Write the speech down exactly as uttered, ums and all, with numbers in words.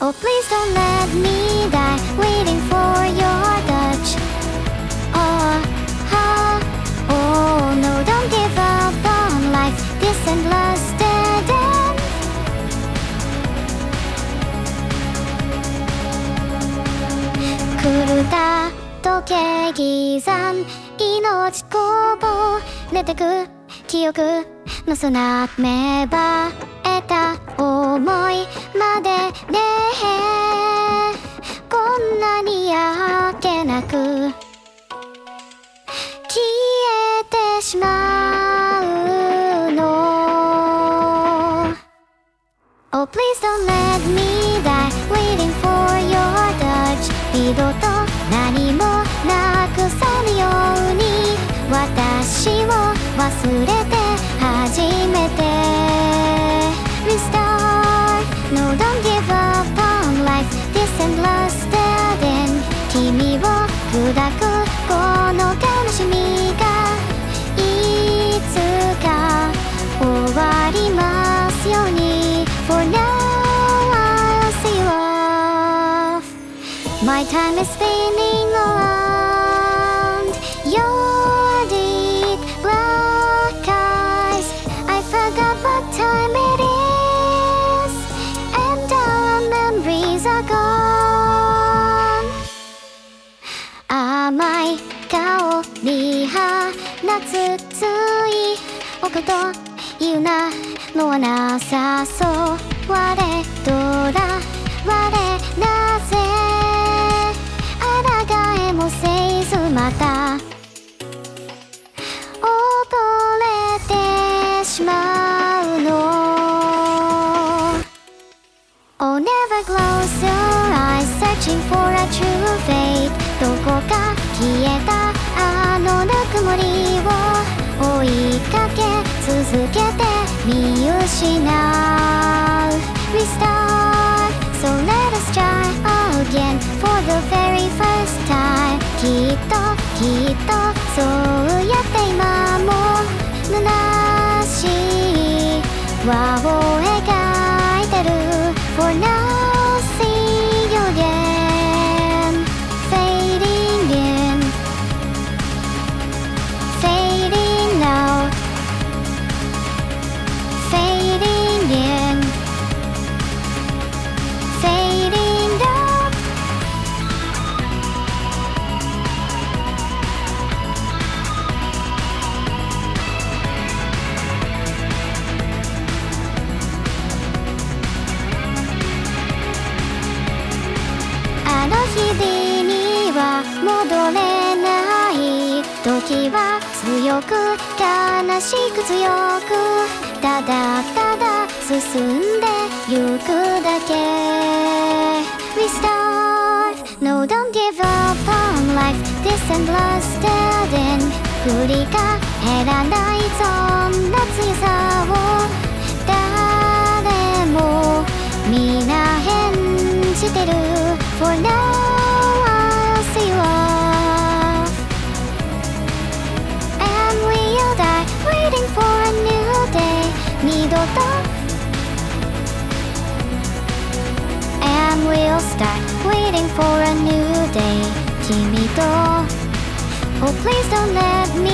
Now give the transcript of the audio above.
Oh please don't let me die waiting for your touch. Oh, oh, oh no, don't give up on life, this endless dead end.狂った時計刻ん命こぼれてく記憶の砂芽生えた思いまでね、こんなにあっけなく消えてしまうの。 Oh please don't let me die waiting for your touch. 二度と何もなくさぬように私を忘れて初めて Restart. No, don't give up on life, this endless dead end. 君を砕くこの悲しみがいつか終わりますように For now I'll see you off. My time is spinning around your deep black eyes. I forgot what time it is, and our memories are gone. 甘い香り放つつい置くというなのはなさそう。我とら我なぜ抗えもせずまた溺れてしまうの。 Oh never close your eyes searching for a true fate. どこか消えたあのぬくもりを追いかけ続けて見失う Restart. So let us try again for the very first time. きっときっとそうやって今も虚しい輪を描いてる For now see you again. Fading in, fading out, fading in, fading out.「あの日々には戻れない」「時は強く悲しく強く」「ただただ進んでゆくだけ」「Restart. No, don't give up on life, this endless dead end」「振り返らないそんな強さを」「誰も皆変してる」「For now I'll see you off. And we'll die waiting for a new day」「二度と And we'll start waiting for a new day」「君と Oh please don't let me